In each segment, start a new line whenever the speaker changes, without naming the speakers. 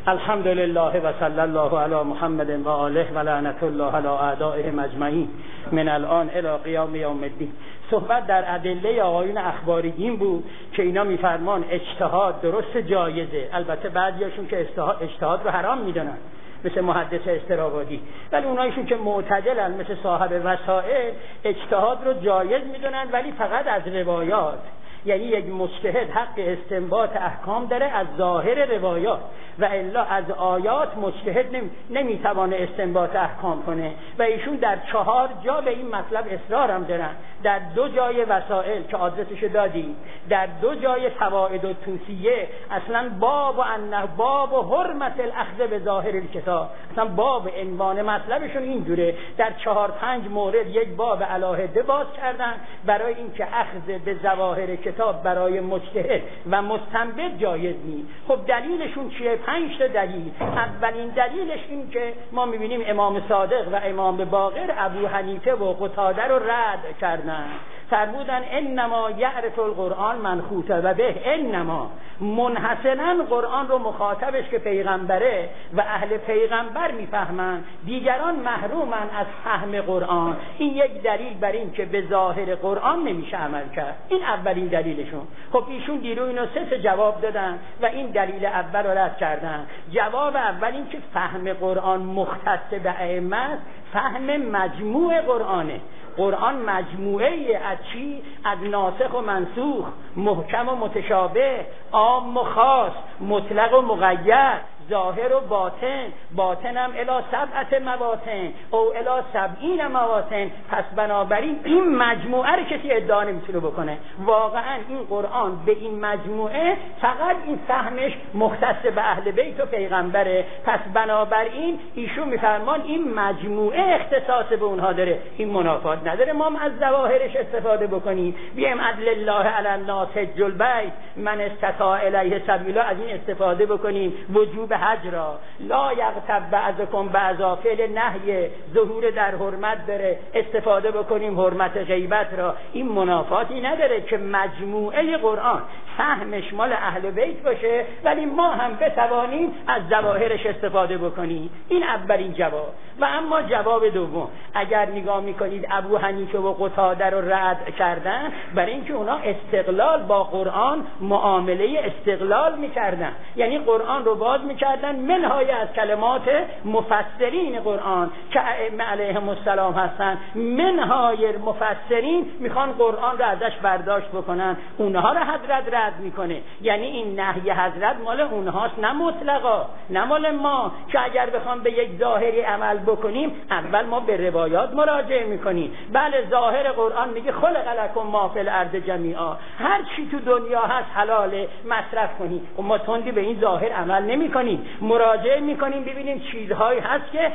الحمد لله و صلی الله علی محمد و آله و لعنت الله علی اعدائهم اجمعین من الان الی قیام یوم الدین. صحبت در ادله آقایون اخباریین بود که اینا میفرمان اجتهاد درست جایزه. البته بعضیاشون که اجتهاد رو حرام میدونن مثل محدث استرابادی، ولی اونایشون که معتدلن مثل صاحب وسائل اجتهاد رو جایز میدونن، ولی فقط از روایات. یعنی یک مجتهد حق استنباط احکام داره از ظاهر روایات و الا از آیات مجتهد نمیتوانه استنباط احکام کنه. و ایشون در 4 جا به این مطلب اصرار هم دارن. در 2 جای وسائل که آدرسش دادیم، در 2 جای فوائد و توصیه، اصلا باب و حرمت الاخذ به ظاهر الکتاب، اصلا باب عنوان مطلبشون اینجوره. در 4-5 مورد یک باب علاهده باز کردن برای اینکه اخذ به ظواهر کتاب برای مجتهد و مستنبط جایز نیست. خب دلیلشون چیه؟ 5 تا دلیل. اولین دلیلش این که ما میبینیم امام صادق و امام باقر ابو حنیفه و قتاده رو رد کردن، فرمودن انما یعرف القرآن من خاطب به، انما منحصرا قرآن رو مخاطبش که پیغمبره و اهل پیغمبر میفهمن، دیگران محرومن از فهم قرآن. این یک دلیل بر این که به ظاهر قرآن نمیشه عمل کرد. این اولین دلیلشون. خب ایشون دیرو اینو 3 جواب دادن و این دلیل اول رو رد کردن. جواب اول این که فهم قرآن مختص به ائمه است، فهم مجموع قرآنه. قرآن مجموعه از چی؟ از ناسخ و منسوخ، محکم و متشابه، عام و خاص، مطلق و مقید، ظاهر و باطن هم الی 7 مواطن او الی 70 مواطن. پس بنابراین این مجموعه رو کسی ادعا نمیتونه بکنه. واقعا این قرآن به این مجموعه فقط این فهمش مختص به اهل بیت و پیغمبره. پس بنابراین ایشون میفرمان این مجموعه اختصاص به اونها داره، این منافات نداره ما از ظواهرش استفاده بکنیم. بیم عدل الله علی الناس حج البیت من استطاع الیه سبیلا، از این استفاده بکنیم. وجوب حج را لا یغتب بعضکم بعضا، فعل نهی ظهور در حرمت داره، استفاده بکنیم حرمت غیبت را. این منافاتی نداره که مجموعه قرآن فهمش مال اهل بیت باشه ولی ما هم بتوانیم از ظواهرش استفاده بکنیم. این اولین جواب. و اما جواب دوم، اگر نگاه میکنید ابو حنیفه و قتاده رو رد کردن برای اینکه اونا استقلال با قرآن معامله استقلال میکردن، یعنی قرآن رو باز میکردن منهای از کلمات مفسرین قرآن که ائمه علیهم السلام هستن، منهای مفسرین میخوان قرآن رو ازش برداشت بکنن، اونها رو حضرت رد میکنه. یعنی این نهی حضرت مال اونهاست، نه مطلقا، نه مال ما که اگر بخوام به یک ظاهری عمل بکنیم اول ما به روایات مراجعه میکنیم. بله ظاهر قرآن میگه خلق لکم ما فی الارض جمیعا، هر چی تو دنیا هست حلاله مصرف کنی. و ما تندی به این ظاهر عمل نمیکنیم، مراجعه میکنیم ببینیم چیزهایی هست که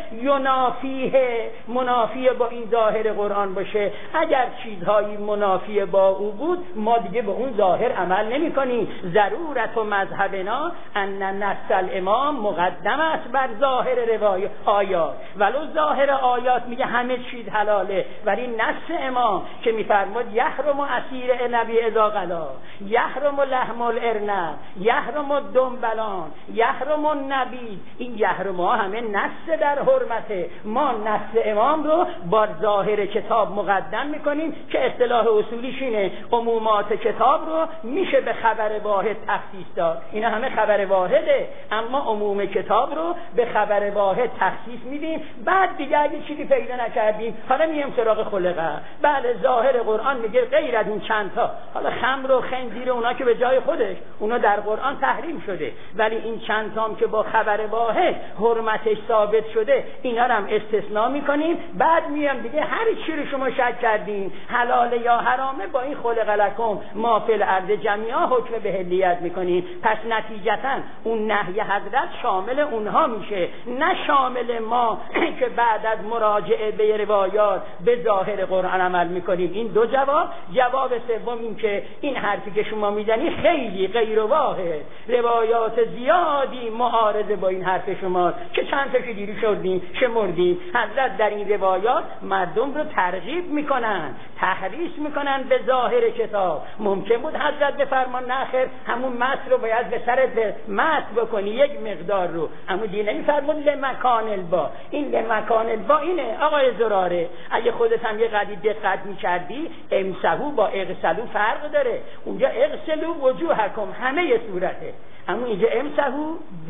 منافی با این ظاهر قرآن باشه. اگر چیزهایی منافی با او بود ما دیگه به اون ظاهر عمل نمیکنیم. ضرورت و مذهبنا ان نص الامام مقدم است بر ظاهر روایات آیات، ولو ظاهر آیات میگه همه چیز حلاله، ولی نص امام که میفرماد یحرم اسیر نبی اذا قلا، یحرم لحم الارنب، یحرم الدنبلان، یحرم النبی، این یحرم ها همه نص در حرمته. ما نص امام رو با ظاهر کتاب مقدم میکنیم که اصطلاح اصولیش اینه عمومات کتاب رو میشه به خبر واحد تخصیص داد. اینا همه خبر واحده، اما عموم کتاب رو به خبر واحد تخصیص میدیم. بعد دیگه اگه چیزی پیدا نکردیم حالا میام سراغ خلقه. بله ظاهر قرآن میگه غیر از این چند تا، حالا خمر و خنزیر اونا که به جای خودش اونا در قرآن تحریم شده، ولی این چند تام که با خبر واحد حرمتش ثابت شده اینا رو هم استثناء میکنیم. بعد میام دیگه هر چی رو شما شک کردین حلال یا حرامه با این خلق لکم ما فی الارض جمیعا حکم به حلیت میکنیم. پس نتیجتا اون نهی حضرت شامل اونها میشه، نه شامل ما که بعد از مراجعه به روایات به ظاهر قرآن عمل میکنیم. این 2 جواب. جواب سوم این که این حرفی که شما میزنی خیلی غیر واحد، روایات زیادی معارضه با این حرف شما که چند تا که دیری شدیم شمردیم. حضرت در این روایات مردم رو ترغیب میکنن، تحریص میکنن به ظاهر کتاب. ممکن بود حضرت بفرمان نه خیر همون مس رو باید به سرت مس بکنی یک مقدار رو، اما دیگه نمیفرمون لمکان البا. این لمکان البا اینه آقای زراره، اگه خودت هم یه قدری دقت میکردی امسحو با اغسلو فرق داره. اونجا اغسلو وجوهکم همه صورته، اما اینجا امسحو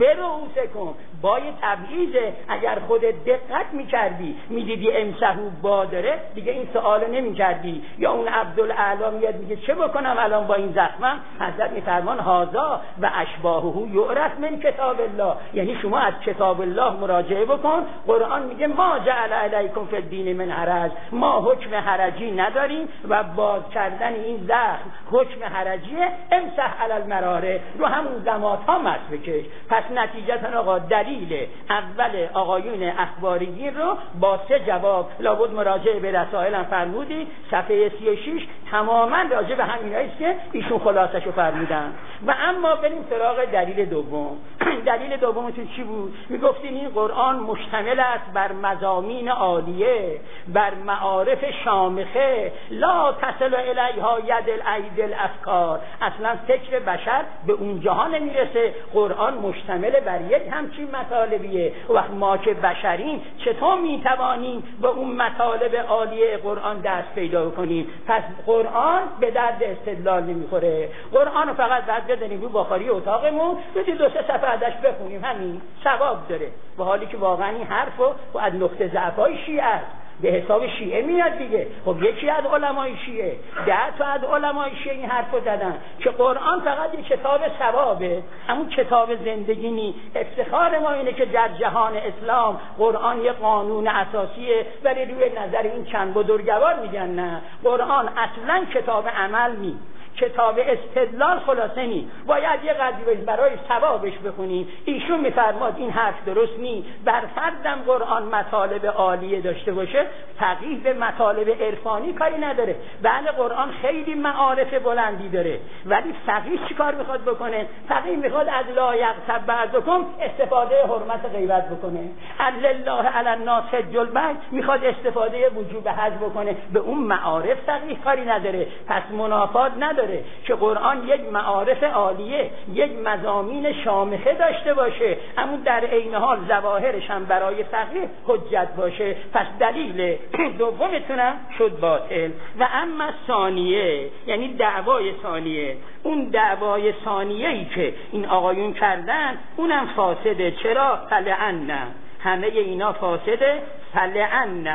برؤوسکم با یه تبعیضه. اگر خودت دقت میکردی میدیدی امسحو با داره دیگه این سوالو نمیکردی. یا اون عبدالاعلی میاد میگه چه بکنم الان با این زخمم؟ حضرت میفرمان هذا و اشباهه یعرف من کتاب الله، یعنی شما از کتاب الله مراجعه بکن. قرآن میگه ما جعل علیکم فی الدین من حرج، ما حکم حرجی نداریم و باز کردن این زخم حکم حرجیه. امسح علی المراره، رو همون زمات ها مس بکش. پس نتیجتا آقا دلیل اول آقایون اخباریین رو با 3 جواب لابد مراجعه به رسائل فرمودی. صفحه 36 تماما راجع به همینایی است که ایشون خلاصش رو فرمودن. و اما بریم سراغ دلیل دوم. دلیل دومتون چی بود؟ میگفتین این قرآن مشتمل است بر مضامین عالیه، بر معارف شامخه، لا تصل الیها ید الاید الافکار. اصلا فکر بشر به اونجاها نمیرسه. قرآن مشتمل بر یک همچین مطالبیه. وقت ما که بشریم چطور میتوانیم به اون مطالب عالیه قرآن دست پیدا کنیم؟ پس قرآن به درد استدلال نمیخوره. قرآن رو فقط بعد بدنیم رو بخاری اتاقمون بدید 2-3 صفحه ازش بخونیم، همین ثواب داره. و حالی که واقعا این حرفو از نقطه ضعف‌های شیعه است، به حساب شیعه میاد دیگه. خب یکی از علمای شیعه 10 تا از علمای شیعه این حرفو زدن که قرآن فقط یک کتاب ثوابه، اما کتاب زندگی نی. افتخار ما اینه که در جهان اسلام قرآن یه قانون اساسیه، ولی روی نظر این چند بزرگوار میگن نه، قرآن اصلا کتاب عمل نی، کتاب استدلال خلاصه نی، باید یه قدری برای ثوابش بخونیم. ایشون میفرماد این حرف درست نی. بر فردم قرآن مطالب عالیه داشته باشه، فقیه به مطالب عرفانی کاری نداره. بله قرآن خیلی معارف بلندی داره، ولی فقیه چیکار میخواد بکنه؟ فقیه میخواد از لا یغتب بعضکم استفاده حرمت غیبت بکنه. الله علی الناس حج البیت میخواد استفاده وجوب حج بکنه. به اون معارف فقیه کاری نداره. پس منافات نداره که قرآن یک معارف عالیه، یک مضامین شامخه داشته باشه، اما در عین حال ظواهرش هم برای فقیه حجت باشه. پس دلیل دومتونم شد باطل. و اما ثانیه، یعنی دعوای ثانیه، اون دعوای ثانیه‌ای که این آقایون کردن اونم فاسده. چرا؟ فلعن، همه اینا فاسده. فلعن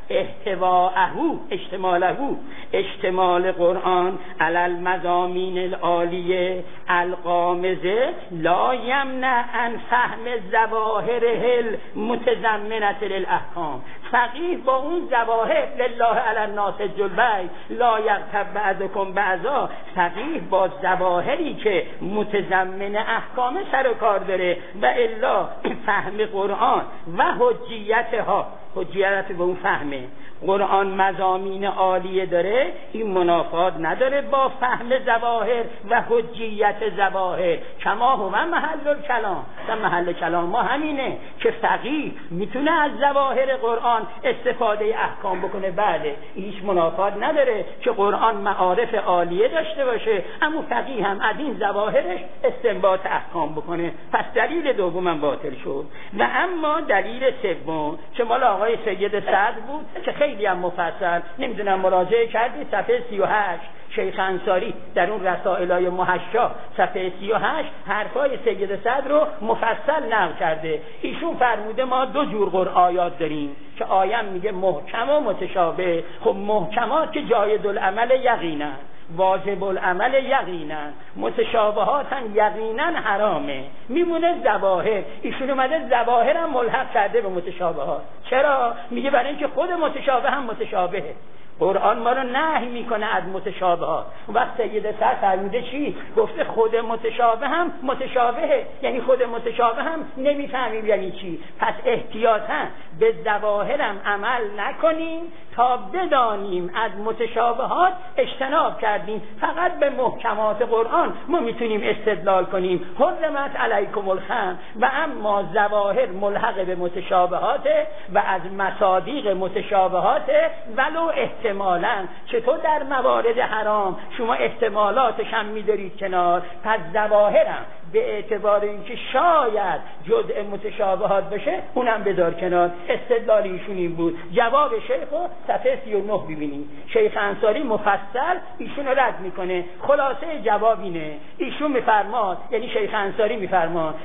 احتواءهو، اشتمال قرآن علی المضامین العالیه القامزه لا یمنع عن فهم ظواهره المتضمنه للاحکام. فقیه با اون ظواهر لله علی الناس حج البیت لا یغتب بعضکم بعضا، فقیه با ظواهری که متضمن احکام سر و کار داره. و الا فهم قرآن و حجیتها، حجیت به اون فهمه قرآن مضامین عالیه داره، این منافات نداره با فهم ظواهر و حجیت ظواهر. کما هو محل الکلام، محل کلام ما همینه که فقیه میتونه از ظواهر قرآن استفاده احکام بکنه. بله هیچ منافات نداره که قرآن معارف عالیه داشته باشه، اما فقیه هم از این ظواهرش استنباط احکام بکنه. پس دلیل دومم باطل شد. و اما دلیل سوم که مال آقای سید صدر بود که خیلی هم مفصل، نمیدونم مراجعه کردی، صفحه 38 شیخ انصاری در اون رسائلای محشا صفحه 38 حرفای سید صدر رو مفصل نقل کرده. ایشون فرموده ما 2 جور آیات داریم که آیم میگه محکم و متشابه. خب محکمات که جایز العمل یقینا، واجب العمل یقینا، متشابهات هم یقینا حرامه، میمونه ظواهر. ایشون اومده ظواهر هم ملحق کرده به متشابهات. چرا؟ میگه برای اینکه خود متشابه هم متشابهه. قرآن ما رو نهی میکنه از متشابهات. وقت سید صدر فرموده چی؟ گفته خود متشابه هم متشابهه، یعنی خود متشابه هم نمیفهمیم یعنی چی. پس احتیاطاً به ظواهرم عمل نکنیم تا بدانیم از متشابهات اجتناب کردیم. فقط به محکمات قرآن ما میتونیم استدلال کنیم. حرمت علیکم الخمر و اما ظواهر ملحق به متشابهات و از مصادیق متشابهات ولو احتمالاً. چطور در موارد حرام شما احتمالاتش هم میدارید کنار، پس ظواهرم به اعتبار اینکه شاید جزء متشابهات بشه اونم بذار کنار. استدلال ایشون این بود. جواب شیخ رو صفحه 39 ببینید. شیخ انصاری مفصل ایشون رو رد میکنه. خلاصه جواب اینه، ایشون میفرماد، یعنی شیخ انصاری میفرماد،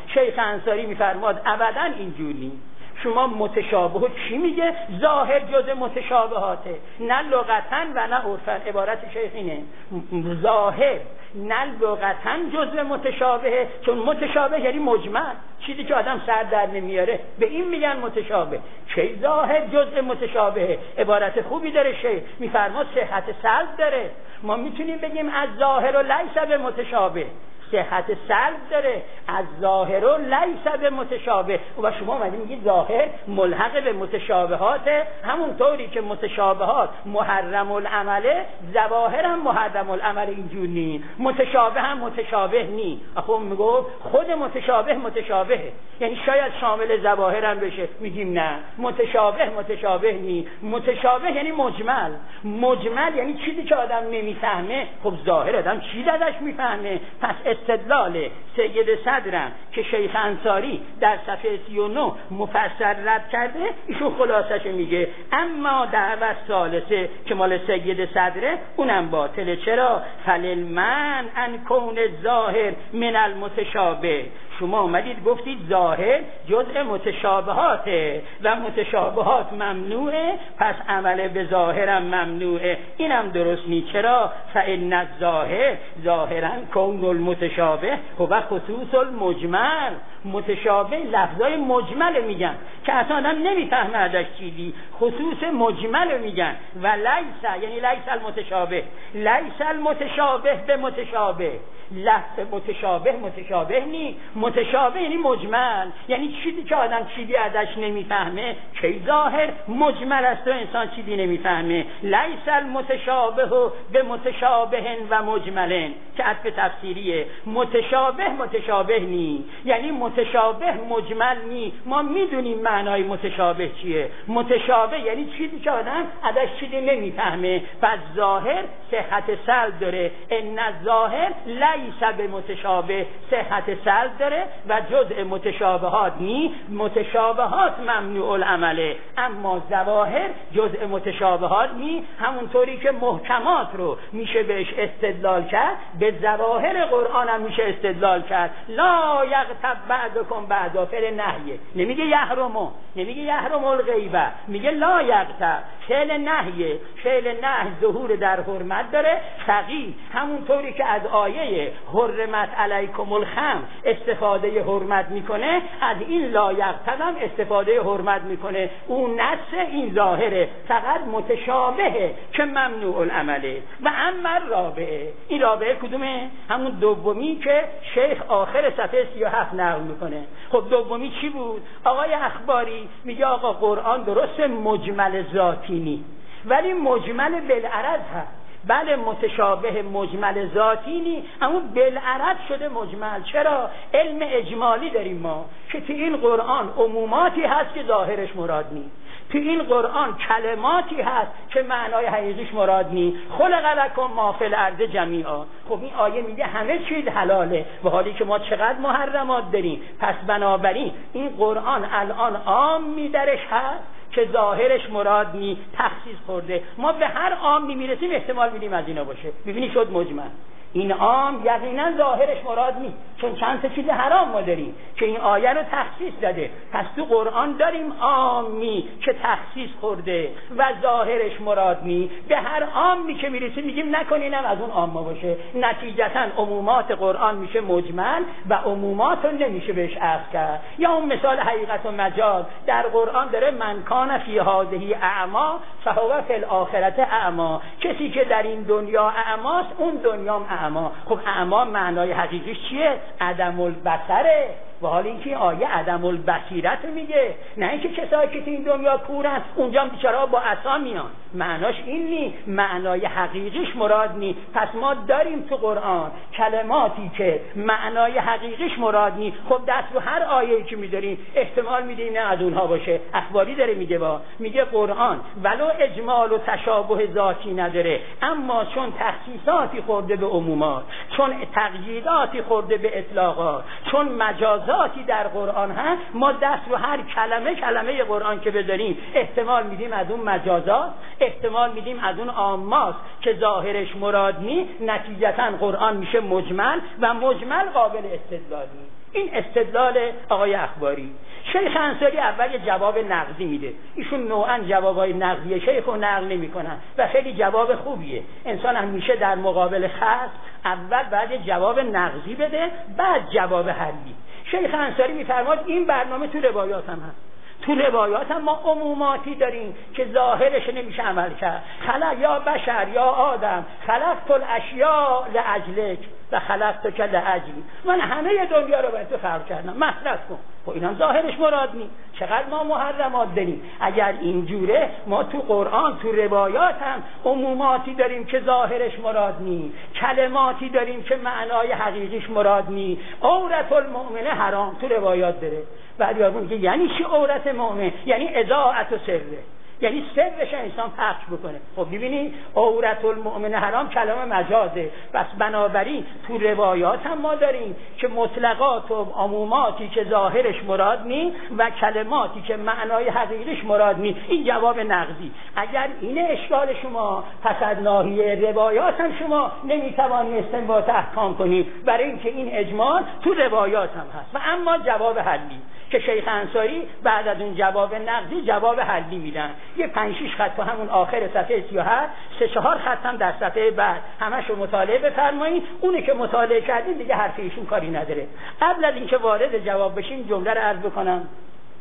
ابدا اینجور نیست. شما متشابه چی میگه؟ ظاهر جز متشابهاته، نه لغتاً و نه عرفاً. عبارت شیخ اینه، ظاهر نه لغتاً جز متشابهه، چون متشابه یعنی مجمل، چیزی که آدم سر در نمیاره، به این میگن متشابه. چه ظاهر جز متشابهه؟ عبارت خوبی داره شیخ، میفرماد صحت سلب داره. ما میتونیم بگیم از ظاهر و لیس به متشابه، صحت سلب داره، از ظاهر و لیس به متشابه. و شما اومدید میگید ظاهر ملحق به متشابهات، همونطوری که متشابهات محرم العمله، ظواهر هم محرم العمله. اینجور نی، متشابه هم متشابه نی. آخه میگه خود متشابهه، یعنی شاید شامل ظواهر هم بشه. میگیم نه، متشابه نی. متشابه یعنی مجمل یعنی چیزی که آدم نمیفهمه. خب ظاهر آدم چی ازش میفهمه؟ پس استدلال سید صدرم که شیخ انصاری در صفحه 39 مفصل رد کرده، ایشون خلاصش میگه. اما دعوت ثالثه که مال سید صدره اونم باطله. چرا؟ فللمن ان کون ظاهر من المتشابه. شما اومدید گفتید ظاهر جزء متشابهاته و متشابهات ممنوعه، پس عمل به ظاهرم ممنوعه. اینم درست نیست. چرا؟ فإن الظاهر ظاهرا کون المتشابه و خصوص المجمل. متشابه لفظای مجمل میگن که اصلا آدم نمیفهمه ازش چیزی، خصوص مجمل میگن. و لیس یعنی لیس المتشابه، لیس المتشابه به متشابه. لفظ متشابه نی. متشابه یعنی مجمل، یعنی چیزی که آدم چیزی ازش نمیفهمه. که ظاهر مجمل است و انسان چیزی نمیفهمه. لیس المتشابه به متشابه و مجملن که عطف تفسیریه. متشابه نی، یعنی متشابه مجمل نی. ما میدونیم معنای متشابه چیه. متشابه یعنی چیزی که آدم ازش چیزی نمیفهمه. پس ظاهر صحت سلب داره. ان الظاهر لیس به متشابه، صحت سلب داره و جزء متشابهات نی. متشابهات ممنوع العمله، اما ظواهر جزء متشابهات نی. همونطوری که محکمات رو میشه بهش استدلال کرد، به ظواهر قرآن هم میشه استدلال کرد. لا یغتب بعضکم بعضا، فعل نهیه، نمیگه یحرم الغیبه، میگه لا یغتب. فعل نهیه، فعل نهی ظهور در حرمت داره. فقیه همونطوری که از آیه حرمت علیکم الخمر استفاده حرمت میکنه، از این لا یغتب هم استفاده حرمت میکنه. اون نص این ظاهره، فقط متشابهه که ممنوع العمله. و اما رابعه، این رابعه کدومه؟ همون دومی که شیخ آخر صفحه 37 نقل میکنه. خب دومی چی بود؟ آقای اخباری میگه آقا قرآن درست مجمل ذاتی نی، ولی مجمل بالعرض هست. بله متشابه مجمل ذاتی نی، اما بالعرض شده مجمل. چرا؟ علم اجمالی داریم ما که تو این قرآن عموماتی هست که ظاهرش مراد نی، تو این قرآن کلماتی هست که معنای حقیقیش مراد نی. خلق لکم ما فی الارض جمیعا. خب این آیه میگه همه چیز حلاله، و حالی که ما چقدر محرمات داریم. پس بنابراین این قرآن الان عامی درش هست که ظاهرش مراد نی، تخصیص خورده. ما به هر عامی میرسیم احتمال میدیم از اینا باشه. ببینی شد مجمل. این عام یقینا ظاهرش مراد نی، چون چند تا چیز حرام ما داریم که این آیه رو تخصیص داده. پس تو قرآن داریم عامی که تخصیص خورده و ظاهرش مراد نی. به هر عامی که میرسیم میگیم نکنینم از اون عام باشه. نتیجتا عمومات قرآن میشه مجمل و عمومات رو نمیشه بهش عطف کرد. یا اون مثال حقیقت و مجاز در قرآن داره، من کان فی هذه اعما فهو فی الاخرة اعما. کسی که در این دنیا اعماست اون دنیا اعما. خب اعما معنای حقیقیش چیه؟ عدم البصره. و حالا اینکه آیه عدم البصیرت میگه، نه اینکه کسایی که تو این دنیا کورن اونجا بیچاره‌ها با عصا میان. معناش این نی، معنای حقیقیش مراد نی. پس ما داریم تو قرآن کلماتی که معنای حقیقیش مراد نی. خب دست رو هر آیه‌ای که می‌داریم احتمال میدیم نه از اونها باشه. اخباری داره میگه قرآن ولو اجمال و تشابه ذاتی نداره، اما چون تخصیصاتی خورده به عمومات، چون تقییداتی خورده به اطلاقات، چون مجازاتی در قرآن هست، ما دست رو هر کلمه قرآن که بذاریم احتمال میدیم از اون مجازات، احتمال میدیم از اون عاماست که ظاهرش مراد نی. نتیجتا قرآن میشه مجمل و مجمل قابل استدلالی. این استدلال آقای اخباری. شیخ انصاری اول یه جواب نقضی میده. ایشون نوعا جوابای نقضی شیخ رو نقل نمیکنن و خیلی جواب خوبیه. انسان همیشه در مقابل خصم اول بعد جواب نقضی بده، بعد جواب حلی. شیخ انصاری میفرماد این برنامه تو روایات هم هست. تو روایات هم ما عموماتی داریم که ظاهرش نمیشه عمل کرد. خلق یا بشر یا آدم خلقت الاشیاء لاجلک و خلقتک لاجلی، من همه دنیا رو برای تو خلق کردم، مصرف کن. خب اینم ظاهرش مراد نی. چقدر ما محرمات داریم. اگر اینجوره ما تو قرآن تو روایات هم عموماتی داریم که ظاهرش مراد نی، کلماتی داریم که معنای حقیقیش مراد نی. عورت المؤمنه حرام تو روایات داره. بعد یارو میگه یعنی چی عورت مؤمن؟ یعنی اضاعت و سره، یعنی سرش انسان پخش بکنه. خب ببینید عورت المؤمن حرام کلمه مجازه. پس بنابراین تو روایات هم ما داریم که مطلقات و عموماتی که ظاهرش مراد نی و کلماتی که معنای حقیقیش مراد نی. این جواب نقضی. اگر این اشکال شما، پس از ناحیه روایات هم شما نمیتوانید استنباط احکام کنید، برای اینکه این اجمال تو روایات هم هست. و اما جواب حلی که شیخ انصاری بعد از اون جواب نقضی جواب حلی میدن. یه 5-6 خط تو همون آخر صفحه 37، 3-4 خط هم در صفحه بعد همشو مطالعه بفرمایید. اونی که مطالعه کردین دیگه حرف ایشون کاری نداره. قبل از اینکه وارد جواب بشیم جمله رو عرض بکنم.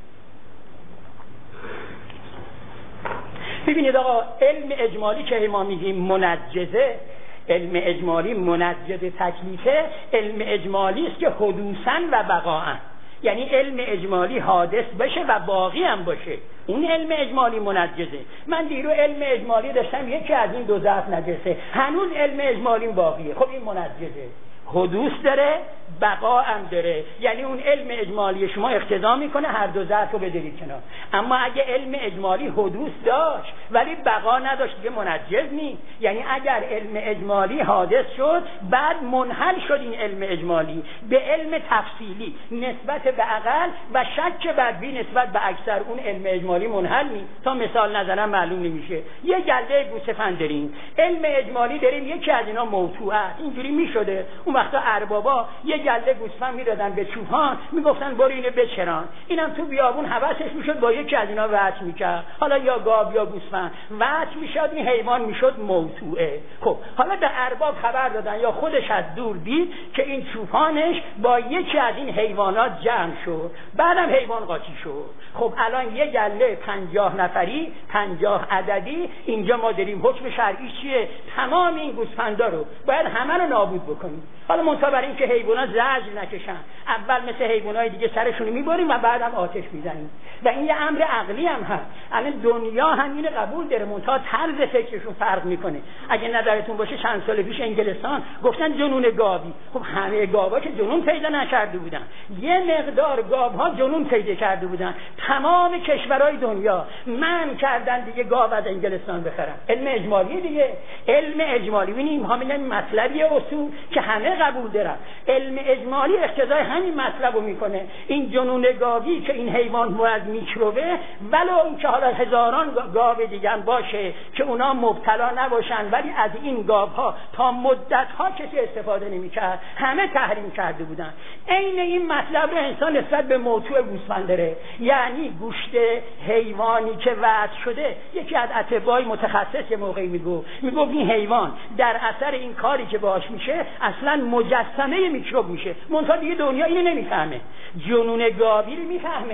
ببینید آقا، علم اجمالی که ما میگیم منجزه، علم اجمالی منجز تکلیفه، علم اجمالی است که حدوثاً و بقاءً، یعنی علم اجمالی حادث بشه و باقی هم باشه. اون علم اجمالی منجزه. من دیرو علم اجمالی داشتم یکی از این دو ظرف نجسه، هنوز علم اجمالی باقیه. خب این منجزه، حدوث داره، بقا هم داره. یعنی اون علم اجمالی شما اقتضا میکنه هر دو ظرف رو بذارید کنار. اما اگه علم اجمالی حدوث داشت ولی بقا نداشت دیگه منجز نیست. یعنی اگر علم اجمالی حادث شد بعد منحل شد این علم اجمالی به علم تفصیلی نسبت به اقل و شک بدوی نسبت به اکثر، اون علم اجمالی منحل نیست. تا مثال نظرم معلوم نمیشه. یه گله گوسفند داریم، علم اجمالی داریم یکی از اینا موضوعه، اینجوری میشده. اون وقتا اربابا یه گله گوسفند میدادن به چوپان، میگفتن برو اینو بچران. اینم تو بیابون حواسش میشد با یکی از اینا وحش میکرد، حالا یا گاو یا گوسفند وحش میشد، این حیوان میشد موضوعه. خب حالا به ارباب خبر دادن یا خودش از دور دید که این چوپانش با یکی از این حیوانات جمع شد، بعدم حیوان قاطی شد. خب الان یه گله 50 نفری 50 عددی اینجا ما داریم. حکم شرعی چیه؟ تمام این گوسفندا رو باید همه رو نابود بکنیم. حالا منتها برای اینکه حیوانات زجر نکشن، اول مثل حیوانای دیگه سرشون میبریم و بعدم آتش میزنیم. و این یه امر عقلی هم هست. الان دنیا هم اینو قبول داره، منتها طرز فکرشون فرق میکنه. اگه نظرتون باشه چند سال پیش انگلستان گفتن جنون گاوی. خب همه گاوا که جنون پیدا نکرده بودن، یه مقدار گاوها جنون پیدا کرده بودن. تمام کشورهای دنیا منع کردن دیگه گاو از انگلستان بخرن. علم اجمالی دیگه، علم اجمالی. ببینیم همین مطلبی اصول که همه قبول دارن. علم اجمالی اقتضای همین مطلب رو میکنه. این جنون گاوی که این حیوان مرد میکروبه، ولو این که حالا هزاران گاو دیگه هم باشه که اونا مبتلا نباشن، ولی از این گاوها تا مدتها کسی استفاده نمیکرد، همه تحریم کرده بودن. عین این مطلب رو انسان نسبت به موضوع گوسفند داره. یعنی گوشت حیوانی که وعد شده، یکی از اطبای متخصص یه موقعی میگو این حیوان در اثر این کاری که باهاش میشه اصلا مجسمه میکروب میشه. منتها دیگه دنیا اینو نمیفهمه. جنون گاوی رو میفهمه.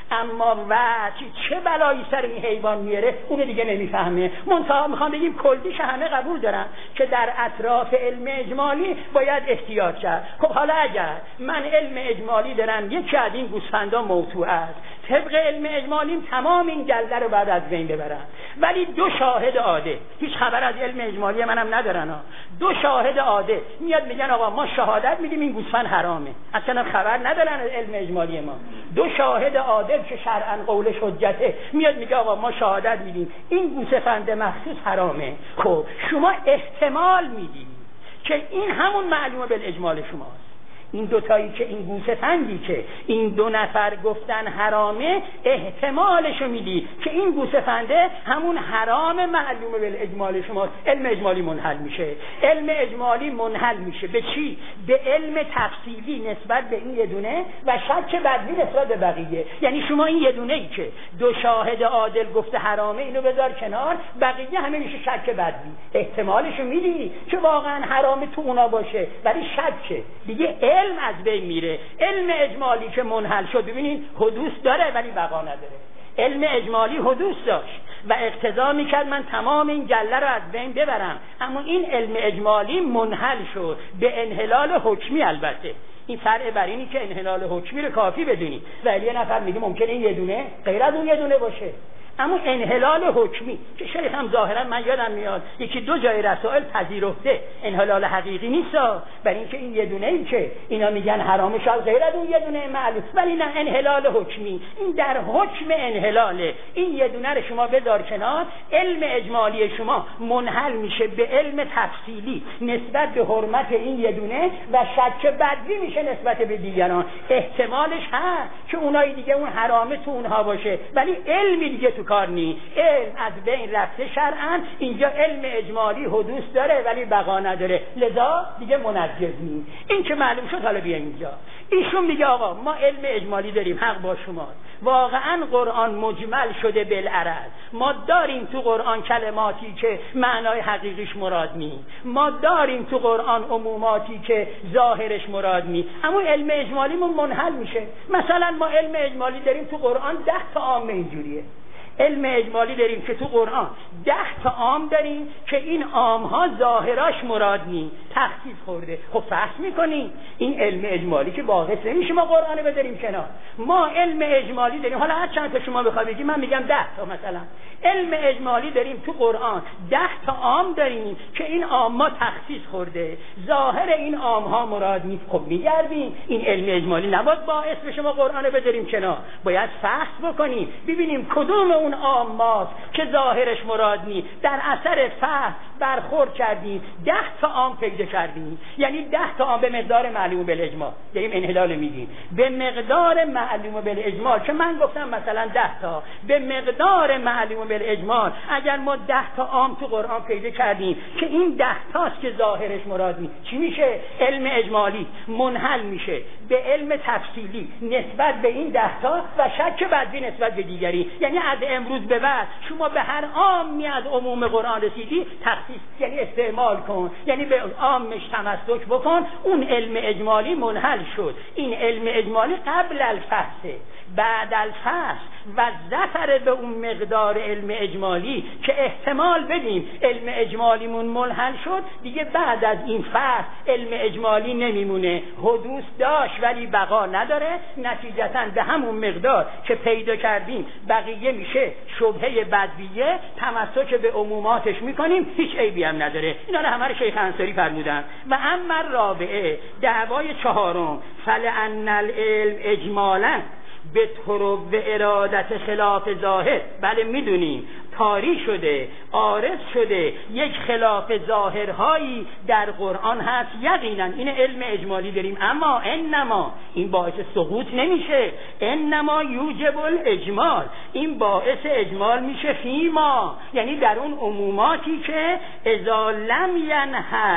اما چه بلایی سر این حیوان میاره اونو دیگه نمیفهمه. منتها میخوام بگیم کلیش همه قبول دارن که در اطراف علم اجمالی باید احتیاط کرد. خب حالا اگر من علم اجمالی دارم یکی از این گوسفندا موضوع است، طبق علم اجمالیم تمام این گله رو بعد از بین ببرن، ولی دو شاهد عادل هیچ خبر از علم اجمالی منم ندارن دو شاهد عادل میاد میگن آقا ما شهادت میدیم این گوسفند حرامه، اصلا خبر ندارن از علم اجمالی ما. دو شاهد عادل که شرعاً قولش حجته میاد میگه آقا ما شهادت میدیم این گوسفند مخصوص حرامه. خب شما احتمال میدی که این همون معلومه بالاجمال شماست، این دوتایی که این گوسفندی که این دو نفر گفتن حرامه احتمالشو میدی که این گوسفنده همون حرام معلومه بالاجمال شماست. علم اجمالی منحل میشه. علم اجمالی منحل میشه به چی؟ به علم تفصیلی نسبت به این یه دونه و شک بدلی نسبت به بقیه. یعنی شما این یه دونه ای که دو شاهد عادل گفته حرامه اینو بذار کنار، بقیه همه میشه شک بدلی. احتمالشو میدی که واقعا حرامه تو اونا باشه ولی شکه دیگه علم از بین میره. علم اجمالی که منحل شد ببینید حدوث داره ولی بقا نداره. علم اجمالی حدوث داشت و اقتضا میکرد من تمام این گله رو از بین ببرم، اما این علم اجمالی منحل شد به انحلال حکمی. البته این فرع بر اینی که انحلال حکمی رو کافی بدونی و یه نفر میگه ممکنه این یه دونه غیر از اون یه دونه باشه، اما انحلال حکمی که شیخ هم ظاهرا من یادم میاد یکی دو جای رسائل پذیرفته انحلال حقیقی نیست، برای اینکه این یه دونه ای که اینا میگن حرامه شاید غیر از اون یه دونه معلوم، ولی نه انحلال حکمی. این در حکم انحلاله. این یه دونه رو شما بذار کنار، علم اجمالی شما منحل میشه به علم تفصیلی نسبت به حرمت این یه دونه و شک بدلی میشه نسبت به دیگران. احتمالش هست که اونای دیگه اون حرامه تو اونها باشه ولی علمی دیگه تو کار نی. علم از بین رفته شرعاً. اینجا علم اجمالی حدوث داره ولی بقا نداره، لذا دیگه منجز نی. این که معلوم شد. حالا بیایم اینجا ایشون میگه آقا ما علم اجمالی داریم، حق با شما، واقعاً قرآن مجمل شده بالعرض، ما داریم تو قرآن کلماتی که معنای حقیقیش مراد نی، ما داریم تو قرآن عموماتی که ظاهرش مراد نی، اما علم اجمالیمون منحل میشه. مثلا ما علم اجمالی داریم تو قرآن 10 تا عامه اینجوریه. علم اجمالی داریم که تو قرآن 10 تا عام داریم که این عامها ظاهراش مراد نی، تخصیص خورده. خب فحص میکنیم این علم اجمالی که باعث نمیشه ما قرآن بذاریم کنار. ما علم اجمالی داریم، حالا هر چند تا شما بخوای بگی من میگم 10 تا. مثلا علم اجمالی داریم تو قرآن 10 تا عام داریم که این عامها تخصیص خورده، ظاهر این عامها مراد نیست. خب میگردیم این علم اجمالی نباید باعث بشه ما قرآن بذاریم کنار، باید فحص بکنیم ببینیم کدوم اون عامات که ظاهرش مراد نی. در اثر فحص برخورد کردیم 10 تا عام پیدا کردیم، یعنی 10 تا عام به مقدار معلوم بالاجمال داریم انحلال میدیم، به مقدار معلوم بالاجمال که من گفتم مثلا 10 تا، به مقدار معلوم بالاجمال اگر ما 10 تا عام تو قرآن پیدا کردیم که این 10 تاست که ظاهرش مراد نی، چی میشه؟ علم اجمالی منحل میشه به علم تفصیلی نسبت به این 10 تا و شک بدلی نسبت به دیگری. یعنی از امروز به بعد شما به هر عامی از عموم قرآن رسیدی تخصیص یعنی استعمال کن، یعنی به عامش تمسک بکن. اون علم اجمالی منحل شد. این علم اجمالی قبل الفحص، بعد الفحص و ظفر به اون مقدار علم اجمالی که احتمال بدیم علم اجمالیمون منحل شد، دیگه بعد از این فحص علم اجمالی نمیمونه، حدوث داشت ولی بقا نداره. نتیجتاً به همون مقدار که پیدا کردیم بقیه میشه شبهه بدویه، تمسک به عموماتش میکنیم، هیچ عیبی هم نداره. اینا رو همه شیخ انصاری فرمودن. و اما رابعه دعوای چهارم فلأن العلم اجمالا به طرق و ارادت خلاف ظاهر. بله میدونیم طاری شده، عارض شده، یک خلاف ظاهرهایی در قرآن هست، یقینا این علم اجمالی داریم، اما انما این باعث سقوط نمیشه، انما یوجب الاجمال، این باعث اجمال میشه فیما، یعنی در اون عموماتی که اذا لم ینحل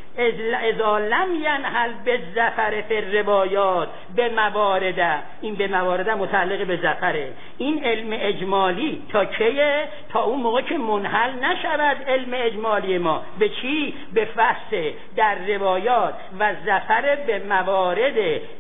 اذا لم ینحل بالظفر فی الروایات به موارد، این به موارد متعلق به ظفره. این علم اجمالی تا کیه؟ تا اون موقع که منحل نشود علم اجمالی ما به چی؟ به فصل در روایات و ظفر به موارد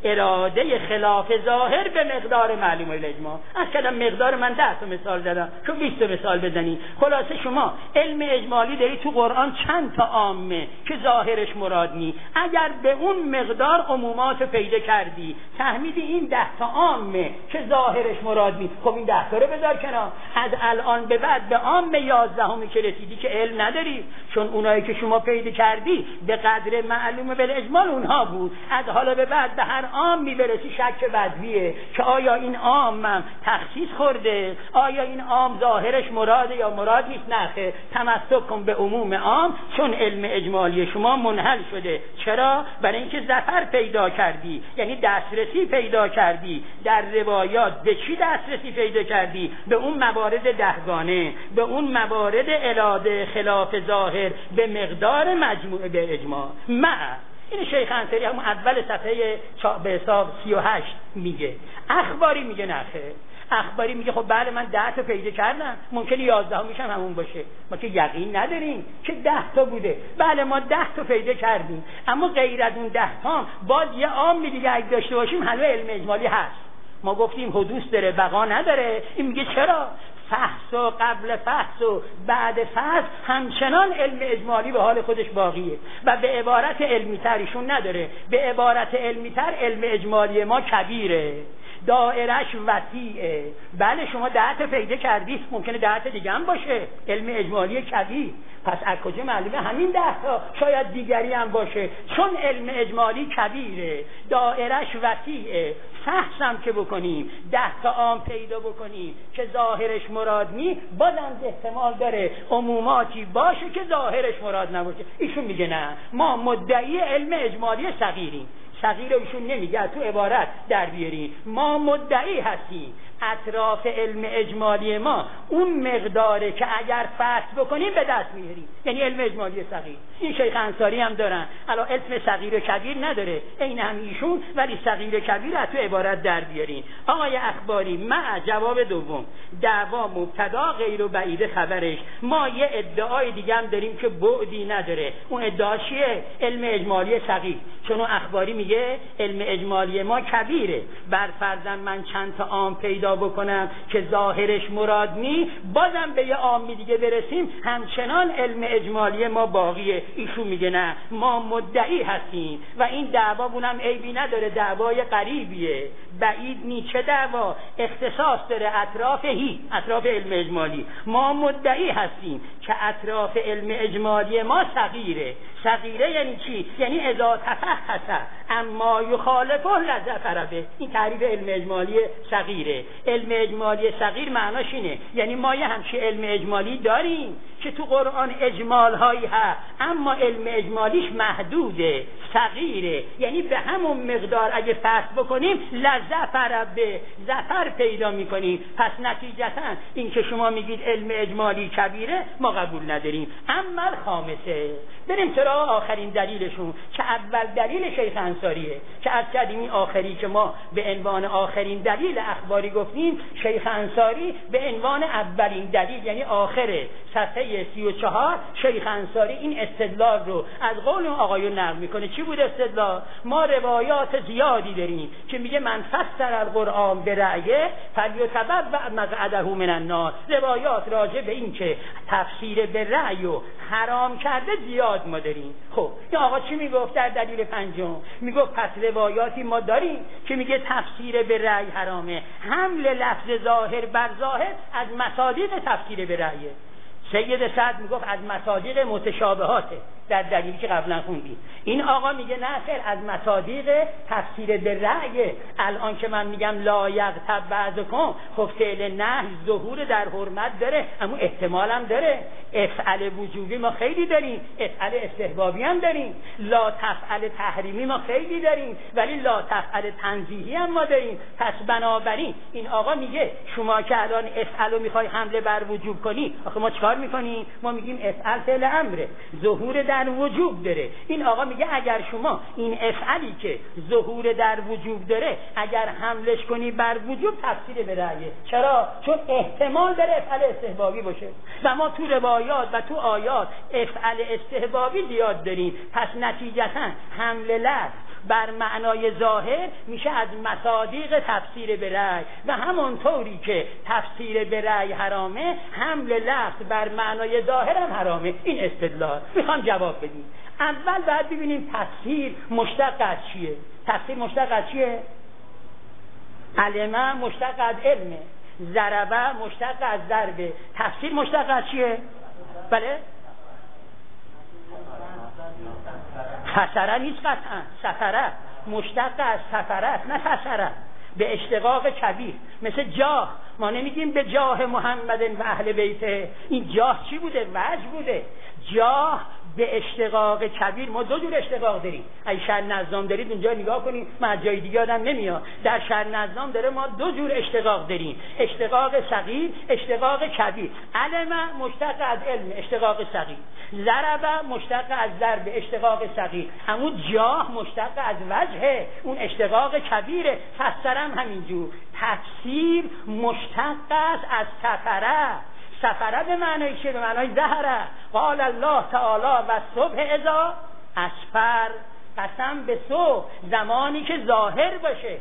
اراده خلاف ظاهر به مقدار معلوم الاجماع. از کلام مقدار من 10 تا مثال زدم، چون 20 تا مثال بزنی. خلاصه شما علم اجمالی داری تو قرآن چند تا عامه که ظاهرش مراد نی، اگر به اون مقدار عمومات پیدا کردی، فهمیدی این 10 تا عامه که ظاهرش مراد نی، خب این 10 تا رو بذار کنار. از الان به بعد به عام 11 که رسیدی که علم نداری، چون اونایی که شما پیدا کردی به قدر معلوم بالاجمال اونها بود. از حالا به بعد به هر عام میبرسی شک بدویه که آیا این عام تخصیص خورده، آیا این عام ظاهرش مراده یا مراد نیست. نخه، تمسک کن به عموم عام، چون علم اجمالی شما منحل شده. چرا؟ برای اینکه ظفر پیدا کردی، یعنی دسترسی پیدا کردی در روایات. به چی دسترسی پیدا کردی؟ به اون موارد 10گانه، به اون موارد اراده خلاف ظاهر به مقدار مجموع به اجماع. این شیخ انصاری هم اول صفحه به حساب 38 میگه. اخباری میگه نخه، اخباری میگه خب بله من 10 تا پیدا کردم، ممکنه 11 میشم همون باشه، ما که یقین نداریم که 10 تا بوده. بله ما 10 تا پیدا کردیم، اما غیر از اون 10 تا باز یه عامی دیگه اگه داشته باشیم حلوه علم اجمالی هست. ما گفتیم حدوث داره بقا نداره. این میگه چرا؟ فحص و قبل فحص و بعد فحص همچنان علم اجمالی به حال خودش باقیه و به عبارت علمی تریشون نداره. به عبارت علمی تر علم اجمالی ما کبیره، دائرش وسیعه. بله شما 10 تا پیدا کردی، ممکنه 10 تا دیگه هم باشه. علم اجمالی کبیر، پس از کجا معلومه همین 10 تا شاید دیگری هم باشه؟ چون علم اجمالی کبیره، دائرش وسیعه. فحص هم که بکنیم 10 تا عام پیدا بکنیم که ظاهرش مراد نی، بازم احتمال داره عموماتی باشه که ظاهرش مراد نباشه. ایشون میگه نه، ما مدعی علم اجمالی صغیریم. صغیر ایشون نمیگه، تو عبارت در بیارین. ما مدعی هستیم اطراف علم اجمالی ما اون مقداره که اگر فحص بکنیم به دست میاریم، یعنی علم اجمالی صغیر. این شیخ انصاری هم دارن، الان اسم صغیر و کبیر نداره، این هم ایشون، ولی صغیر و کبیر از تو عبارت در بیارین. آقای اخباری مع جواب دوم، دعوا مبتدا غیر و بعید خبرش. ما یه ادعای دیگه هم داریم که بعدی نداره. اون ادعا چیه؟ علم اجمالی صغیر. چون اخباری میگه علم اجمالی ما کبیره، بر فرضاً من چند تا عام پیدا بکنم که ظاهرش مراد نی، بازم به یه عامی دیگه برسیم همچنان علم اجمالی ما باقیه. ایشون میگه نه، ما مدعی هستیم و این دعوامون هم عیبی نداره، دعوای قریبیه، بعید نی. چه دعوا؟ اختصاص داره اطراف علم اجمالی. ما مدعی هستیم که اطراف علم اجمالی ما صغیره. صغیره یعنی چی؟ یعنی اذا تفحص اما یخالفه لظفر به. این تعریف علم اجمالی صغیره. علم اجمالی صغیر معناش اینه، یعنی ما یه همچین علم اجمالی داریم که تو قرآن اجمال هایی هست، اما علم اجمالیش محدوده، صغیره، یعنی به همون مقدار اگه فحص بکنیم لظفر به، ظفر پیدا میکنیم. پس نتیجتا این که شما میگید علم اجمالی کبیره ما قبول نداریم. اما خامسه، بریم سراغ آخرین دلیلشون که اول دلیل شیخ انصاریه که از قدیمی آخری که ما به عنوان آخرین دلیل اخباری گفتیم، شیخ انصاری به عنوان اولین دلیل یعنی آخر صفحه 34 شیخ انصاری این استدلال رو از قول آقایون نقل میکنه. چی بود استدلال؟ ما روایات زیادی داریم که میگه من فسر القرآن به رأیه فلیتبوأ مقعده من النار. روایات راجع به این که تفسیر به رأی و حرام کرده زیاد ما داریم. خب این آقا چی میگفت در دلیل پنجم؟ میگفت پس روایاتی ما داریم که میگه تفسیر به رأی حرامه، حمل لفظ ظاهر بر ظاهر از مصادیق تفسیر به رأیه. سید سعد میگفت از مصادیق متشابهاته در دلیلی که قبلا خوندیم. این آقا میگه نه خیر، از مصادیق تفسیر به رأی. الان که من میگم لا یغتب بعضکم، خب فعل نهی ظهور در حرمت داره، اما احتمال هم داره. افعل وجوبی ما خیلی داریم، افعل استحبابی هم داریم، لا تفعل تحریمی ما خیلی داریم، ولی لا تفعل تنزیهی هم ما داریم. پس بنابراین این آقا میگه شما که الان افعل رو میخوای حمله بر وجوب کنی، آخه ما چیکار میکنیم؟ ما میگیم افعل فعل امره، ظهور در در وجوب داره. این آقا میگه اگر شما این افعلی که ظهور در وجوب داره اگر حملش کنی بر وجوب تفسیر به رأیه. چرا؟ چون احتمال داره افعل استحبابی باشه و ما تو روایات و تو آیات افعل استحبابی زیاد داریم. پس نتیجتا حمل لفظ بر معنای ظاهر میشه از مصادیق تفسیر به رأی و همونطوری که تفسیر به رأی حرامه حمل لفظ بر معنای ظاهر هم حرامه. این استدلال میخوام جواب بدیم. اول باید ببینیم تفسیر مشتق از چیه. تفسیر مشتق از چیه؟ علمه مشتق از علمه، ضربه مشتق از ضربه. تفسیر مشتق از چیه؟ بله؟ فسره نیست قطعا، سفره. مشتق از سفره است نه فسره، به اشتقاق کبیر. مثل جاه، ما نمیگیم به جاه محمد و اهل بیته. این جاه چی بوده؟ وجه بوده. جاه به اشتقاق کبیر. ما دو جور اشتقاق داریم. اگه شرح نظام دارید اونجا نگاه کنید، من از جای دیگه آدم نمیاد. در شرح نظام داره ما دو جور اشتقاق داریم، اشتقاق صغیر، اشتقاق کبیر. علم مشتق از علم، اشتقاق صغیر. ضرب مشتق از ضرب، اشتقاق صغیر. همون جاه مشتق از وجه، اون اشتقاق کبیره. فسرم همینجور. تفسیر مشتق است از سفره. سفره به معنی چیه؟ به معنی ظهره. قال الله تعالی و صبح اذا اسفر، قسم به صبح زمانی که ظاهر باشه.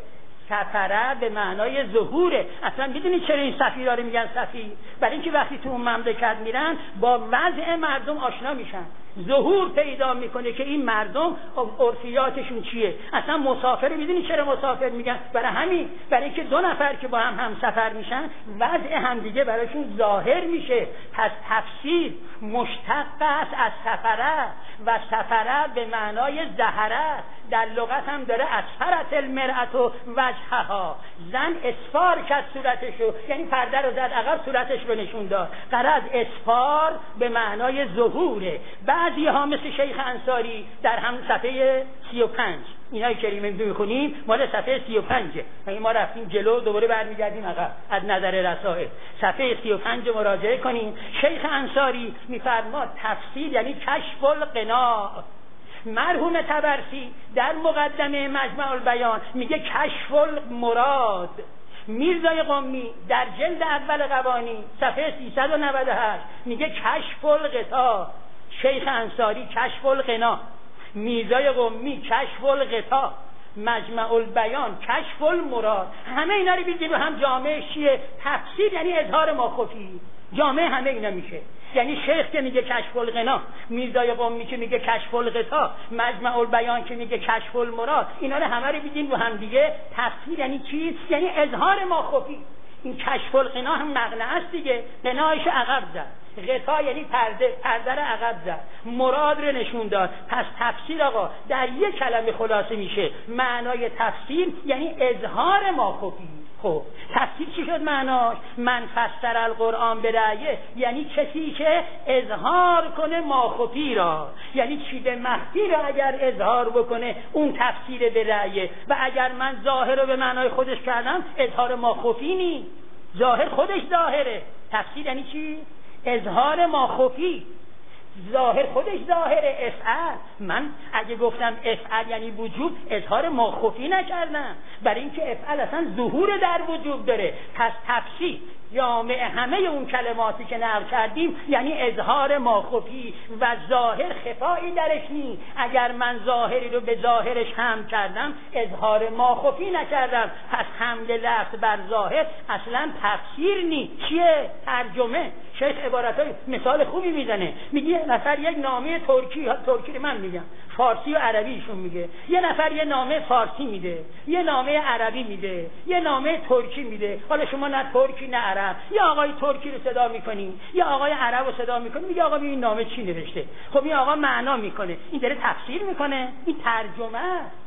سفره به معنای ظهوره. اصلا میدونید چرا این سفیرها رو میگن سفیر؟ برای اینکه وقتی تو اون مملکت میرن با وضع مردم آشنا میشن، ظهور پیدا میکنه که این مردم عرفیاتشون چیه. اصلا مسافر میدونی چرا مسافر میگن؟ برای همین، برای اینکه دو نفر که با هم همسفر میشن وضع همدیگه براشون ظاهر میشه. پس تفسیر مشتق است از سفره و سفره به معنای ظهره. در لغت هم داره اسفرت المرأة وجهها، زن اسفار کرد صورتشو، یعنی پرده رو زد عقب صورتش رو نشون داد. غرض اسفار به معنای ظهوره. بعضی ها مثل شیخ انصاری در همون صفحه 35 اینایی که میخونیم مال صفحه 35، یعنی ما رفتیم جلو دوباره برمیگردیم عقب از نظر رسائل. صفحه 35 مراجعه کنیم. شیخ انصاری میفرماد تفسیر یعنی کشف القناع. مرحوم طبرسی در مقدمه مجمع البیان میگه کشف المراد. میرزای قمی در جلد اول قوانی صفحه 398 میگه کشف الغطا. شیخ انصاری کشف القناع، میرزای قمی کشف الغطا، مجمع البیان کشف المراد. همه اینا رو بگید هم جامعه چیه؟ تفسیر یعنی اظهار ما خفی. جامعه همه اینا میشه. یعنی شیخ که میگه کشف الغنا، میرزای قمی که میگه کشف الغطا، مجمع البیان که میگه کشف المراد، اینا رو همه رو بگید رو هم دیگه. تفسیر یعنی چی؟ یعنی اظهار ما خفی. این کشف الغنا هم مغنه است دیگه. غنایش عقب زد، غطا یعنی پرده رو عقب زد، مراد رو نشون داد. پس تفسیر آقا در یک کلمه خلاصه میشه. معنای تفسیر یعنی اظهار ما خفی. خب تفسیر چی شد معناش؟ من فسر القرآن به رأیه، یعنی کسی که اظهار کنه ما خفی را، یعنی چیز مخفی را اگر اظهار بکنه اون تفسیر به رأیه. و اگر من ظاهر رو به معنای خودش کردم اظهار ما خفی نی، ظاهر خودش ظاهره. تفسیر یعنی چی؟ اظهار ما خفی. ظاهر خودش ظاهره. افعل، من اگه گفتم افعل یعنی وجوب، اظهار ما خفی نکردم، برای اینکه افعل اصلا ظهور در وجوب داره. پس تفسیر جامع همه اون کلماتی که نقل کردیم یعنی اظهار ما خفی و ظاهر خفایی درش نیست. اگر من ظاهری رو به ظاهرش حمل کردم اظهار ما خفی نکردم، پس حمل لفظ بر ظاهر اصلا تفسیر نیست. چیه؟ ترجمه. شیخ عبارتای مثال خوبی میزنه، میگه یه نفر یک نامه ترکی رو من میگم، فارسی و عربیشون میگه. یه نفر یه نامه فارسی میده، یه نامه عربی میده، یه نامه ترکی میده. حالا شما نه ترکی نه عرب، یا آقای ترکی رو صدا میکنی یا آقای عرب رو صدا میکنی، میگه آقا این نامه چی نوشته؟ خب این آقا معنا میکنه، این داره تفسیر میکنه، این ترجمه.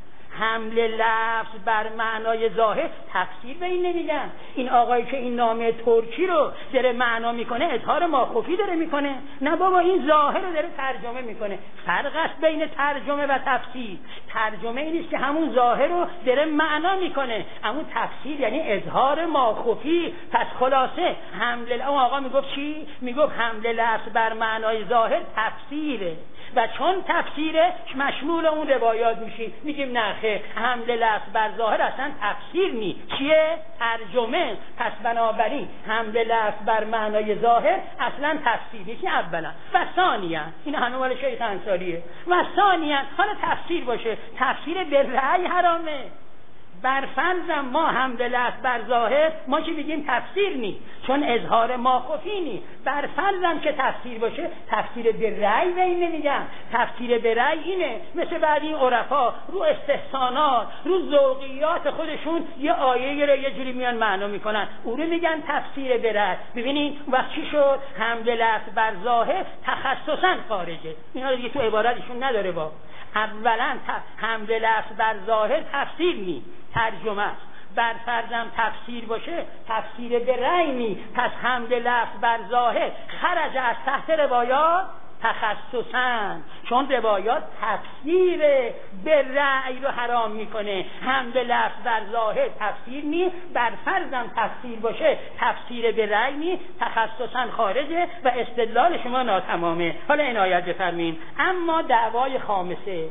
حمل لفظ بر معنای ظاهر تفسیر به این نمیگن. این آقایی که این نامه ترکی رو داره معنا میکنه اظهار ما خفی داره میکنه؟ نه بابا، این ظاهر رو داره ترجمه میکنه. فرق است بین ترجمه و تفسیر. ترجمه این است که همون ظاهر رو داره معنا میکنه، همون تفسیر یعنی اظهار ما خفی. پس خلاصه حمل اون آقا میگفت چی؟ میگفت حمل لفظ بر معنای ظاهر تفسیره. و چون تفسیره مشمول اون روایات میشیم. میگیم نه خیر، حمل لفظ بر ظاهر اصلا تفسیر نی، چیه؟ ترجمه. پس بنابراین حمل لفظ بر معنای ظاهر اصلا تفسیر نیست اولا. و ثانیا این همه مال شیخ انصاریه. و ثانیا حالا تفسیر باشه، تفسیر به رأی حرامه. بر فرض ما حمل لفظ بر ظاهر ما که بگیم تفسیر نی، چون اظهار ما خفی نی. بر فرضم که تفسیر باشه، تفسیر به رأی به این نمیگم. تفسیر به رأی اینه، مثل بعد این عرفا رو استحسانات، رو ذوقیات خودشون یه آیه رو یه جوری میان معنا میکنن، او رو میگن تفسیر به رأی. ببینید وقت چی شد؟ حمل لفظ بر ظاهر تخصصا خارجه. اینا دیگه تو عبارتشون نداره. با اولا حمل لفظ بر ظاهر تفسیر نی، ترجمه است. بر فرضم تفسیر باشه، تفسیر به رأی نی. پس حمل لفظ بر ظاهر خرج از تحت روایات تخصصاً، چون روایات تفسیر به رأی رو حرام میکنه. حمل لفظ بر ظاهر تفسیر نی، بر فرضم تفسیر باشه تفسیر به رأی نی، تخصصاً خارجه و استدلال شما ناتمامه. حالا عنایت بفرمین. اما دعوای خامسه،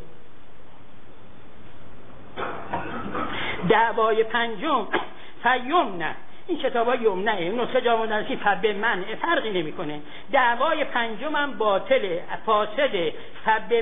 دعوای پنجم، فیمنه. این کتابا یمنه، این نسخه جامع نرسی فب منع، فرقی نمیکنه. دعوای پنجم هم باطله، فاسده. فب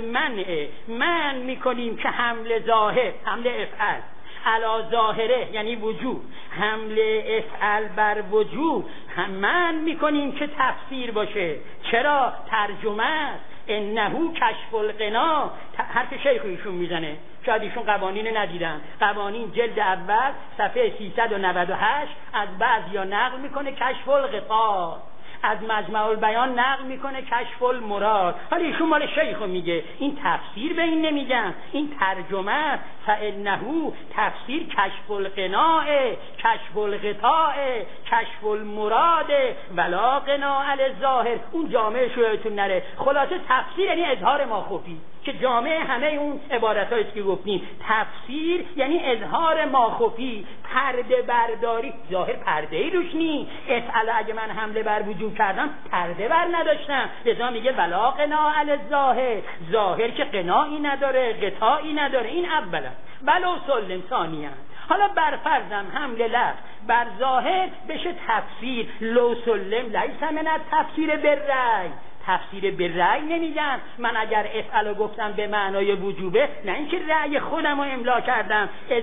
من میکنیم که حمل ظاهر، حمل افعل علا ظاهره یعنی وجود، حمل افعل بر وجود هم من میکنیم که تفسیر باشه. چرا؟ ترجمه است. انهو کشف الغنا، حرف شیخ ایشون میزنه، شاید ایشون قوانین ندیدن. قوانین جلد اول صفحه 398 از بعضیا نقل میکنه کشف الغطا، از مجمع البیان نقل میکنه کشف المراد. حالا ایشون مال شیخو میگه، این تفسیر به این نمیگن، این ترجمه است. فانه تفسیر کشف الغناء، کشف الغطاء، کشف المراد ولا غنا علی الظاهر. اون جامعه شویتون نره. خلاصه تفسیر یعنی اظهار ما خفی، که جامعه همه اون عبارتایی که گفتیم. تفسیر یعنی اظهار ما خفی، پرده برداری. ظاهر پرده ای روش نی. افعل اگه من حمله بر وجود کردم پرده بر نداشتم، لذا میگه ولا غنا علی الظاهر. ظاهر که غنایی نداره، غطایی نداره. این اولا. ولو سلم ثانیا. حالا بر فرضم حمل لفظ بر ظاهر بشه تفسیر، لو سلم لیس من التفسیر بالرأی. تفسیر به رأی نمیگن. من اگر افعل گفتم به معنای وجوبه، نه اینکه رأی خودم رو املا کردم. از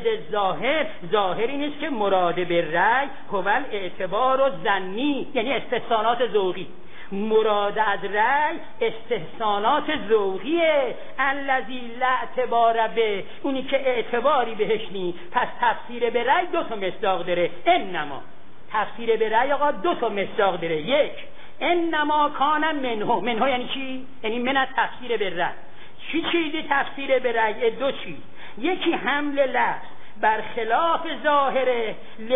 ظاهری نیست که مراد به رأی هو اعتبار و ظنی، یعنی استحسانات ذوقی. مراد از رأی استحسانات ذوقیه. الذی لا اعتبار به، اونی که اعتباری بهش نی. پس تفسیر به رأی دو تا مصداق داره. انما تفسیر به رأی آقا دو تا مصداق داره. یک، انما کان منه یعنی چی؟ یعنی من تفسیر به رأی. چی چیزی تفسیر به رأی؟ دو چیز. یکی حمل لفظ بر خلاف ظاهره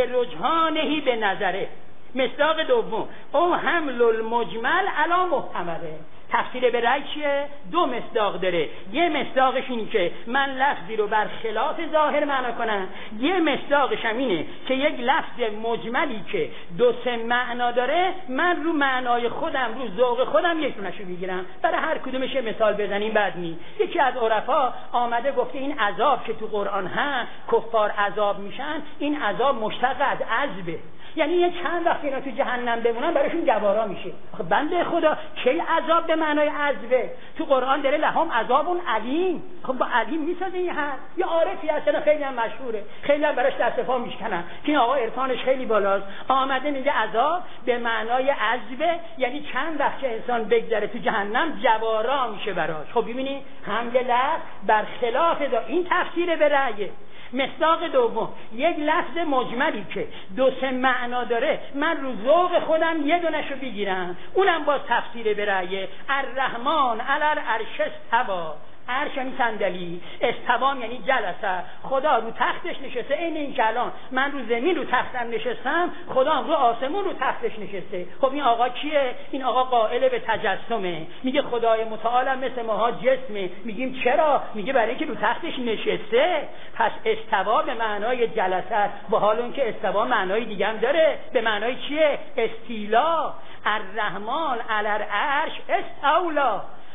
لرجحانهی به نظره. مصداق دوم او حمل المجمل علی محتمله. تفسیر به رأی چیه؟ دو مصداق داره. یه مصداقش اینی که من لفظی رو بر خلاف ظاهر معنا کنم. یه مصداقش هم اینه که یک لفظ مجملی که دو سه معنا داره، من رو معنای خودم، رو ذوق خودم یک دونه‌شو میگیرم. برای هر کدومش یه مثال بزنیم بعد نی. یکی از عرفا آمده گفته این عذاب که تو قرآن هست، کفار عذاب میشن، این عذاب مشتق از عذبه، یعنی یه چند وقت اینا تو جهنم بمونن براشون گوارا میشه. بنده خدا کی عذاب به معنای عذبه؟ تو قرآن داره لهم عذابون علیم. خب با علیم میسازه این حرف. یه عارفی هستن خیلی هم مشهوره، خیلی هم براش دست پا میشکنن که این آقا عرفانش خیلی بالاست، آمده میگه عذاب به معنای عذبه، یعنی چند وقت که انسان بگذره تو جهنم جوارا میشه براش. خب ببینید حمل لفظ بر خلاف این تفسیر به رأیه. مصداق دوم یک لفظ مجملی که دو سه معنا داره، من رو ذوق خودم یه دونشو بگیرم، اونم باز تفسیر به رأیه. الرحمن علی العرش استوی. عرش یعنی صندلی، استوام یعنی جلسه. خدا رو تختش نشسته. این که الان من رو زمین رو تختم نشستم، خدا هم رو آسمون رو تختش نشسته. خب این آقا کیه؟ این آقا قائل به تجسمه. میگه خدای متعال مثل ماها جسمه. میگیم چرا؟ میگه برای اینکه رو تختش نشسته. پس استوا به معنای جلسه است، با حال اون که استوا معنای دیگه هم داره. به معنای چیه؟ استیلا. الرحمن علی العرش استولا.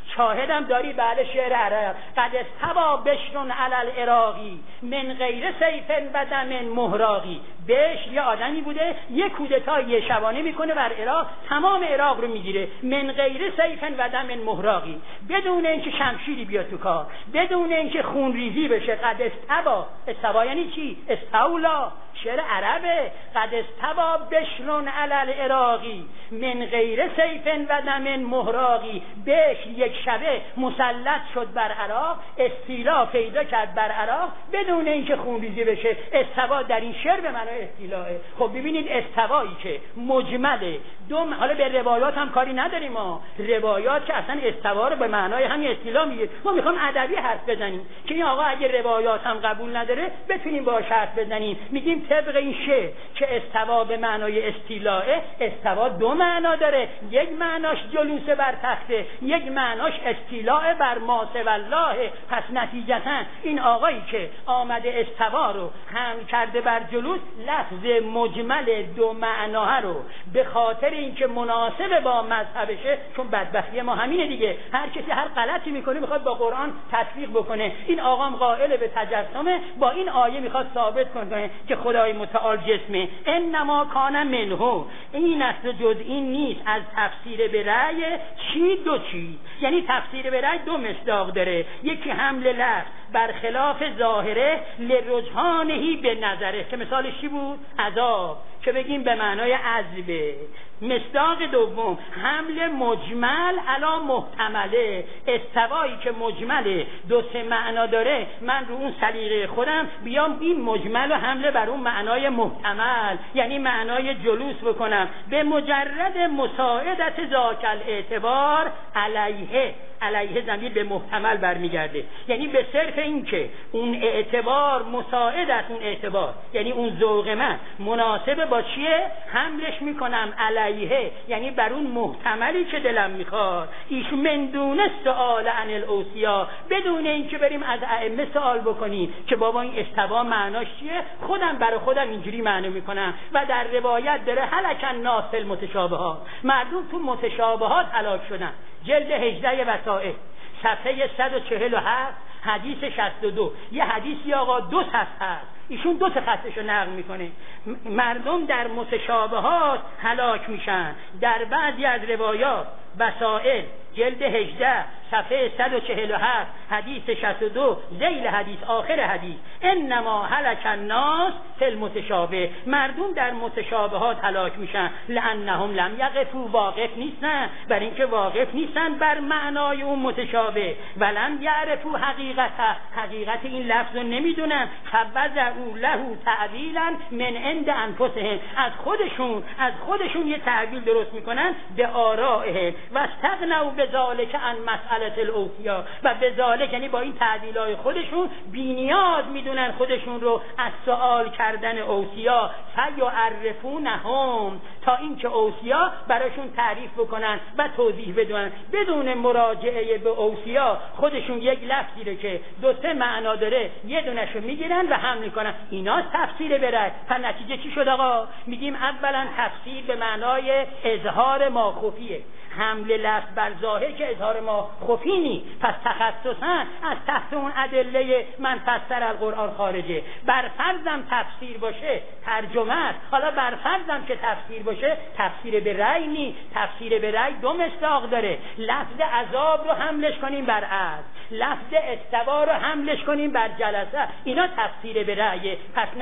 شاهدم داری؟ بله شعر عرب. قد استوى بشر علی العراقی من غیر سیف و دم مهراقی. بشر یه آدمی بوده یه کودتای شبانه میکنه بر عراق، تمام عراق رو میگیره، من غیر سیف و دم مهراقی، بدون اینکه شمشیری بیاد تو کار، بدون اینکه خونریزی بشه. قد استوى یعنی چی؟ استولا، شعر عربه. قد استوى بشر علی العراقی من غیر سیف و دم مهراقی. بشر یک شبه مسلط شد بر عراق، استیلا پیدا کرد بر عراق بدون اینکه خونریزی بشه. استوا در این شعر به معنای استیلاه. خب ببینید استوایی که مجمله حالا به روایات هم کاری نداریم ما، روایات که اصلا استوا رو به معنای همین استیلا میگه. ما میخوام ادبی حرف بزنیم که این آقا اگه روایات هم قبول نداره بتونیم باهاش حرف بزنیم. میگیم طبق این شعر که استوا به معنای استیلاه، استوا دو معنا داره، یک معناش جلوس بر تخته، یک معناش استیلاء بر ما سوی الله. پس نتیجتا این آقایی که آمده استوا رو حمل کرده بر جلوس، لفظ مجمل دو معناه رو به خاطر اینکه مناسب با مذهبشه، چون بدبختی ما همینه دیگه، هر کسی هر غلطی میکنه میخواد با قرآن تطبیق بکنه. این آقام قائل به تجسمه، با این آیه میخواد ثابت کنه که خدای متعال جسمه. انما کان منه، این است جز این نیست. از تفسیر به رأی چی؟ دو چیز، یعنی تفسیر به رأی دو مصداق داره. یکی حمل لفظ برخلاف ظاهره لرجحانهی به نظره، که مثالش چی بود؟ عذاب، که بگیم به معنای عذبه. مصداق دوم حمل مجمل علی محتمله، استوایی که مجمله دو سه معنا داره، من رو اون سلیقه خودم بیام این مجمل و حمله بر اون معنای محتمل، یعنی معنای جلوس بکنم. به مجرد مساعدت ذاک الاعتبار علیه ضمیر به محتمل برمیگرده، یعنی به صرف این که اون اعتبار مساعدت اون اعتبار، یعنی اون ذوق من مناسب با چیه، حملش میکنم علیه، یعنی بر اون محتملی که دلم میخواد. ایشون من دون سؤال عن الاوصیا، بدون اینکه بریم از ائمه سوال بکنیم که بابا این استوا معناش چیه، خودم برای خودم اینجوری معنی میکنم. و در روایت داره هلک الناس فی المتشابهات، مردم تو متشابهات هلاک شدن. جلد 18 وسائل صفحه 147 حدیث 62. یه حدیثی آقا 2 صفحه است، ایشون 2 تا خطشو نقل میکنه. مردم در متشابهات هلاک میشن. در بعضی از روایات وسائل جلد 18 صفحه 147 حدیث 62 ذیل حدیث آخر حدیث انما هلک الناس فی المتشابه، مردم در متشابهات هلاک میشن. لانهم لم یقفوا، واقف نیستن، بر اینکه واقف نیستن بر معنای اون متشابه. ولم یعرفوا حقیقت این لفظ رو نمیدونن. فوضعوا له تعویلا من عند انفسهم، از خودشون یه تعویل درست میکنن به آرائهم. و استغنوا بذالک عن مسئله الاوصیا، و بذالک یعنی با این تعویلای خودشون بی‌نیاز میدونن خودشون رو از سوال کردن اوصیا. فیعرفونهم، تا اینکه اوصیا براشون تعریف بکنن و توضیح بدن، بدون مراجعه به اوصیا خودشون یک لفظی رو که 2-3 معنا داره یه دونهشو میگیرن و حمل میکنن. اینا تفسیر برد. پس نتیجه چی شد آقا؟ میگیم اولا تفسیر به معنای اظهار ما خفیه، حمل لفظ بر ظاهر که اظهار ما خفی نی. پس تخصصا از تحت اون ادله من فسر القرآن خارجه. بر فرضم تفسیر باشه ترجمه است. حالا بر فرضم که تفسیر باشه تفسیر به رأی نی. تفسیر به رأی 2 مصداق داره. لفظ عذاب رو حملش کنیم بر عذاب، لفظ استوا رو حملش کنیم بر جلسه. اینا تفسیر به رأیه. پس